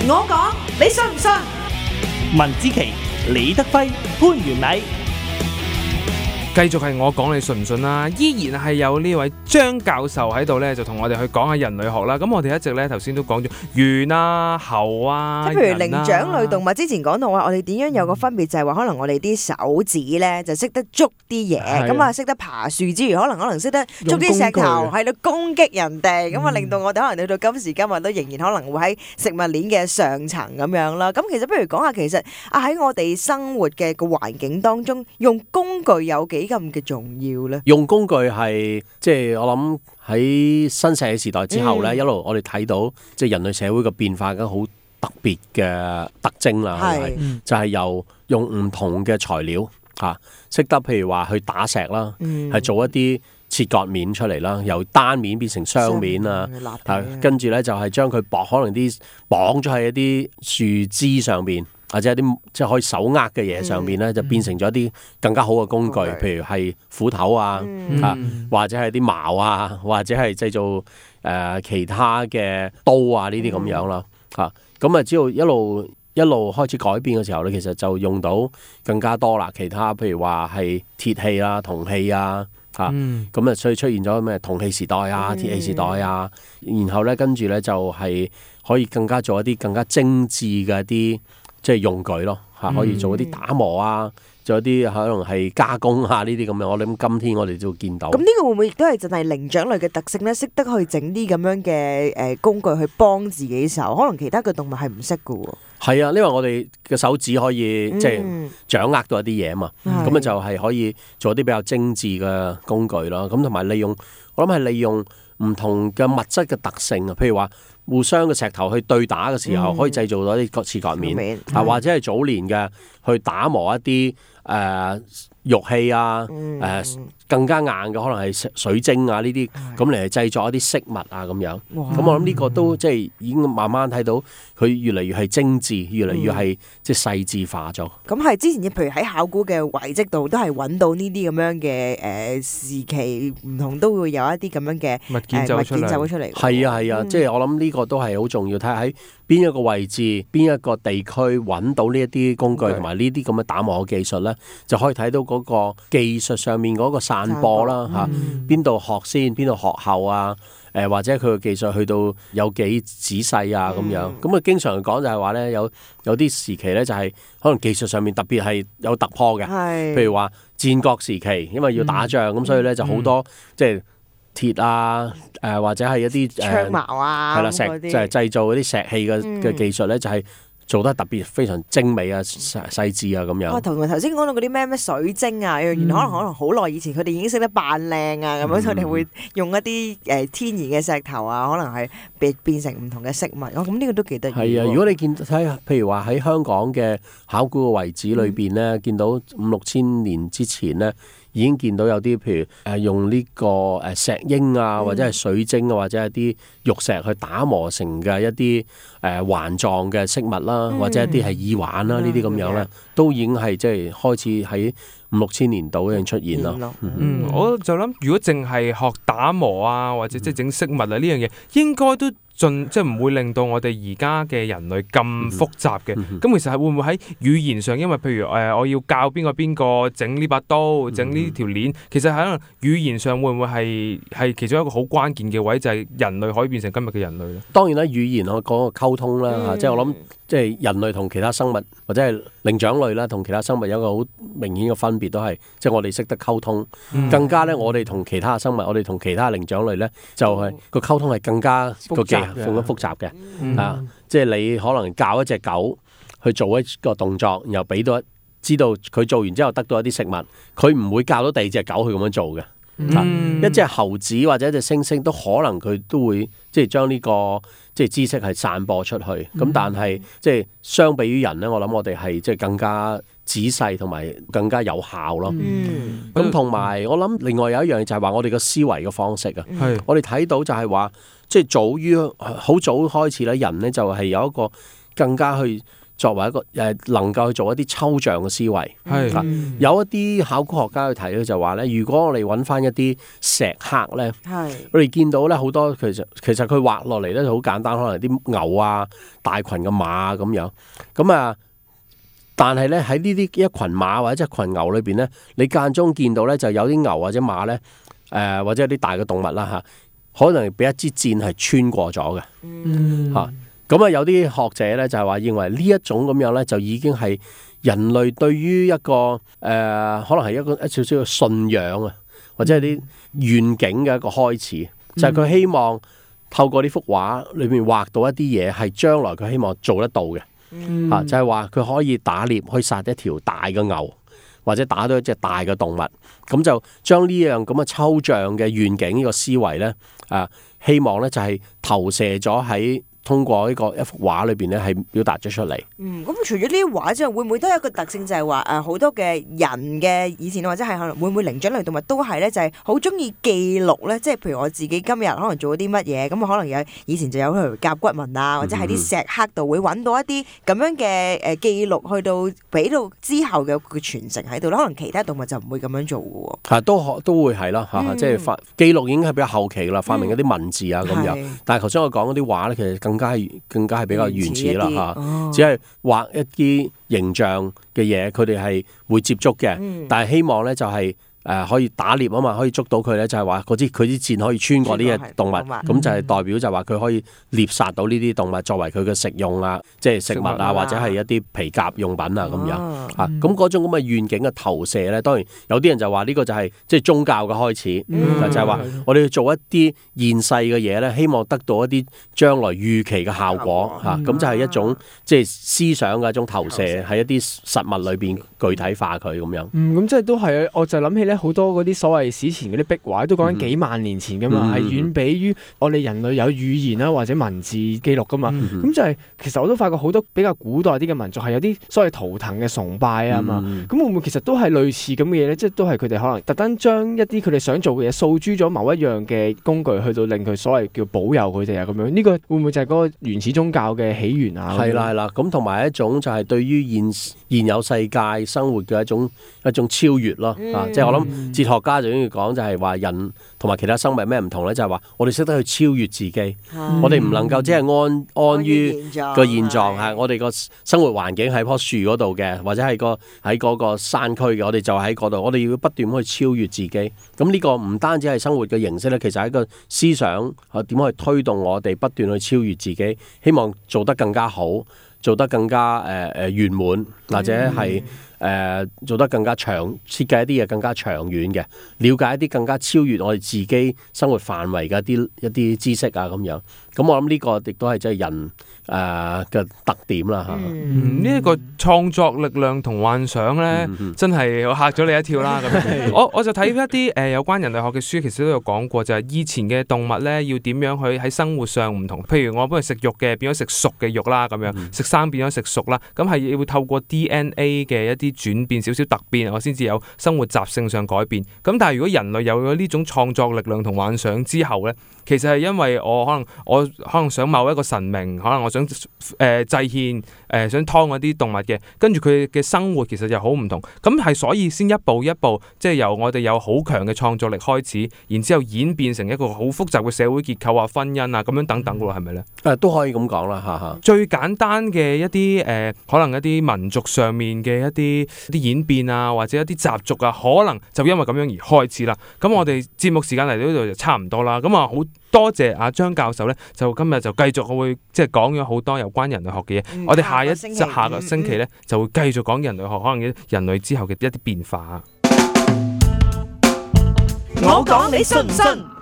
我講，你信唔信？ 文之奇、李德輝、潘元禮。 繼續係我講你信唔信啦，依然係有呢位張教授喺度咧，就同我哋去講下人類學啦。咁我哋一直咧頭先都講咗猿啊、猴啊， 即係譬如靈長類動物，之前講到話，我哋點樣有個分別就係話，可能我哋啲手指咧就識得捉啲嘢，咁啊識得爬樹之餘，可能識得捉啲石頭喺度攻擊人哋，咁啊令到我哋可能去到今時今日都仍然可能會喺食物鏈嘅上層咁樣啦。咁其實不如講下，其實喺我哋生活嘅個環境當中，用工具有幾咁嘅重要咧？ 用工具係即係我諗喺新石器時代之後咧，一路我哋睇到即係人類社會嘅變化嘅好特別嘅特徵啦，就係由用唔同嘅材料嚇，識得譬如話去打石啦，係做一啲切割面出嚟啦，由單面變成雙面啊，跟住咧就係將佢可能綁咗喺一啲樹枝上邊。或者一啲即係可以手握嘅嘢上面咧，就變成咗一啲更加好嘅工具，譬如係斧頭啊，或者係啲矛啊，或者係製造其他嘅刀啊呢啲咁樣啦，咁啊只要一路開始改變嘅時候咧，其實就用到更加多啦。其他譬如話係鐵器啊、銅器啊，咁啊所以出現咗咩銅器時代啊、鐵器時代啊，然後咧跟住咧就係可以更加做一啲更加精緻嘅一啲。即係用具咯，可以做一啲打磨啊，做一啲可能係加工啊呢啲咁樣。我諗今天我哋都會見到。咁呢個會唔會亦都係就係靈長類嘅特性咧？識得去整啲咁樣嘅工具去幫自己手，可能其他嘅動物係唔識㗎喎。 係啊，因為我哋嘅手指可以即係掌握到一啲嘢啊嘛，咁啊就係可以做一啲比較精緻嘅工具咯。咁同埋我諗係利用唔同嘅物質嘅特性啊，譬如話互相嘅石頭去對打嘅時候，可以製造到一啲切割面，或者係早年嘅去打磨一啲玉器啊，更加硬嘅可能係水晶啊呢啲，咁嚟製作一啲飾物啊咁樣。咁我諗呢個都即係已經慢慢睇到佢越嚟越係精緻，越嚟越係即係細緻化咗。 咁係之前譬如喺考古嘅遺跡度都係揾到呢啲咁樣嘅時期唔同，都會有一啲咁樣嘅物件走出嚟。 係啊，即係我諗呢個都係好重要，睇下喺邊一個位置、邊一個地區揾到呢一啲工具同埋呢啲咁嘅打磨嘅技術咧，就可以睇到嗰個技術上面嗰個散播啦嚇，邊度學先，邊度學後啊？或者佢嘅技術去到有幾仔細啊咁樣，咁啊經常講就係話咧，有啲時期咧就係可能技術上面特別係有突破嘅，譬如話戰國時期，因為要打仗咁，所以咧就好多即係鐵啊，或者係一啲槍矛啊， 係啦，就係製造嗰啲石器嘅技術咧，就係做得特別非常精美啊、細緻啊咁樣。 同埋頭先講到嗰啲咩水晶啊，原來可能好耐以前佢哋已經識得扮靚啊，咁樣佢哋會用一啲天然嘅石頭啊，可能係變成唔同嘅飾物。咁呢個都幾得意。係啊， 如果你睇譬如話喺香港嘅考古嘅遺址裏邊咧，見到5-6千年之前咧，已經見到有啲譬如用呢個石英啊，或者係水晶啊，或者係啲玉石去打磨成嘅一啲環狀嘅飾物啦，或者一啲係耳環啦，呢啲咁樣咧，都已經係即係開始喺5-6千年度已經出現啦。 我就諗，如果淨係學打磨啊，或者即係整飾物啊呢樣嘢，應該都即係唔會令到我哋而家嘅人類咁複雜嘅。咁其實係會唔會喺語言上，因為譬如我要教邊個整呢把刀、整呢條鏈，其實喺語言上會唔會係其中一個好關鍵嘅位，就係人類可以變成今日嘅人類咧？ 當然啦，語言我講個溝通啦，即係我諗，即係人類同其他生物或者係靈長類啦，同其他生物有一個好明顯嘅分別，都係即係我哋識得溝通，更加咧我哋同其他生物，我哋同其他靈長類咧，就係個溝通係更加個技術複雜嘅，即係你可能教一隻狗去做一個動作，然後俾到知道佢做完之後得到一啲食物，佢唔會教到第二隻狗去咁樣做嘅。一隻猴子或者一隻猩猩都可能佢都會即係將呢個即係知識係散播出去。咁但係即係相比於人咧，我諗我哋係即係更加仔細同埋更加有效咯。咁同埋我諗另外有一樣嘢就係話我哋個思維嘅方式啊。我哋睇到就係話即係好早開始咧，人咧就係有一個更加去作為一個能夠做一啲抽象嘅思維。 係有一啲考古學家去睇咧，就話咧，如果我哋揾翻一啲石刻咧，我哋見到咧好多其實佢畫落嚟咧就好簡單，可能啲牛啊、大群嘅馬啊咁樣。咁啊，但係咧喺呢啲一群馬或者一群牛裏邊咧，你間中見到咧就有啲牛或者馬咧，或者有啲大嘅動物啦嚇，可能俾一支箭係穿過咗嘅嚇。咁啊，有啲學者咧就係話認為呢一種咁樣咧，就已經係人類對於一個可能係一少少嘅信仰啊，或者係啲願景嘅一個開始，就係佢希望透過呢幅畫裏面畫到一啲嘢，係將來佢希望做得到嘅。就係話佢可以打獵，可以殺一條大嘅牛，或者打到一隻大嘅動物，咁就將呢樣咁嘅抽象嘅願景呢個思維咧，希望咧就係投射咗喺通過一幅畫裏邊咧，係表達咗出嚟。 咁除咗呢啲畫之外，會唔會都有一個特性，就係話好多嘅人嘅以前或者係可能會唔會靈長類動物都係咧，就係好中意記錄咧？即係譬如我自己今日可能做咗啲乜嘢，咁可能有以前就有譬如甲骨文啊，或者喺啲石刻度會揾到一啲咁樣嘅記錄，去到俾到之後嘅傳承喺度啦。可能其他動物就唔會咁樣做嘅喎。都會係啦，即係記錄已經係比較後期啦，發明嗰啲文字啊咁樣。但係頭先我講嗰啲畫咧，其實更加係比較原始啦嚇，只係畫一啲形象嘅嘢，佢哋係會接觸嘅，但係希望咧就係可以打獵啊嘛，可以捉到佢咧，就係話佢啲箭可以穿過呢隻動物，咁就係代表就話佢可以獵殺到呢啲動物作為佢嘅食用啊，即係食物啊，或者係一啲皮革用品啊咁樣啊。咁嗰種咁嘅願景嘅投射咧，當然有啲人就話呢個就係即係宗教嘅開始，就係話我哋要做一啲現世嘅嘢咧，希望得到一啲將來預期嘅效果嚇，咁就係一種即係思想嘅一種投射喺一啲實物裏邊具體化佢咁樣。 咁即係都係，我就諗起咧。好多嗰啲所謂史前嗰啲壁畫都講緊幾萬年前噶嘛，係遠比於我哋人類有語言啦或者文字記錄噶嘛。咁就係其實我都發覺好多比較古代啲嘅民族係有啲所謂圖騰嘅崇拜啊嘛。咁會唔會其實都係類似咁嘅嘢咧？即係都係佢哋可能特登將一啲佢哋想做嘅嘢訴諸咗某一樣嘅工具，去到令佢所謂叫保佑佢哋啊咁樣。呢個會唔會就係嗰個原始宗教嘅起源啊？ 係啦，咁同埋一種就係對於現有世界生活嘅一種超越咯。即係我諗。哲學家就中意講就係話人同埋其他生物咩唔同咧？就係話我哋識得去超越自己，我哋唔能夠只係安於個現狀係我哋個生活環境喺棵樹嗰度嘅，或者係喺嗰個山區嘅，我哋就喺嗰度，我哋要不斷去超越自己。咁呢個唔單止係生活嘅形式咧，其實係一個思想點去推動我哋不斷去超越自己，希望做得更加好，做得更加圓滿，或者係做得更加長，設計一啲嘢更加長遠嘅，了解一啲更加超越我哋自己生活範圍嘅一啲知識啊咁樣。咁我諗呢個亦都係即係人嘅特點啦嚇。 呢一個創作力量同幻想咧，真係我嚇咗你一跳啦。咁我就睇一啲有關人類學嘅書，其實都有講過，就係以前嘅動物咧要點樣去喺生活上唔同。譬如我本來食肉嘅變咗食熟嘅肉啦，咁樣食生變咗食熟啦，咁係要透過 DNA 嘅一啲轉變少少突變，我先至有生活習性上改變。咁但係如果人類有咗呢種創作力量同幻想之後咧，其實係因為我可能想某一個神明，可能我想祭獻想劏嗰啲動物嘅，跟住佢嘅生活其實就好唔同。咁係所以先一步一步，即係由我哋有好強嘅創作力開始，然之後演變成一個好複雜嘅社會結構啊、婚姻啊咁樣等等嘅喎，係咪咧？ 都可以咁講啦，嚇。最簡單嘅一啲可能一啲民族上面嘅一啲演變啊，或者一啲習俗啊，可能就因為咁樣而開始啦。咁我哋節目時間嚟到呢度就差唔多啦。咁啊，好多謝阿張教授咧，就今日就繼續會即係講咗好多有關人類學嘅嘢。我哋下個星期咧就會繼續講人類學，可能人類之後嘅一啲變化。 我講你信唔信？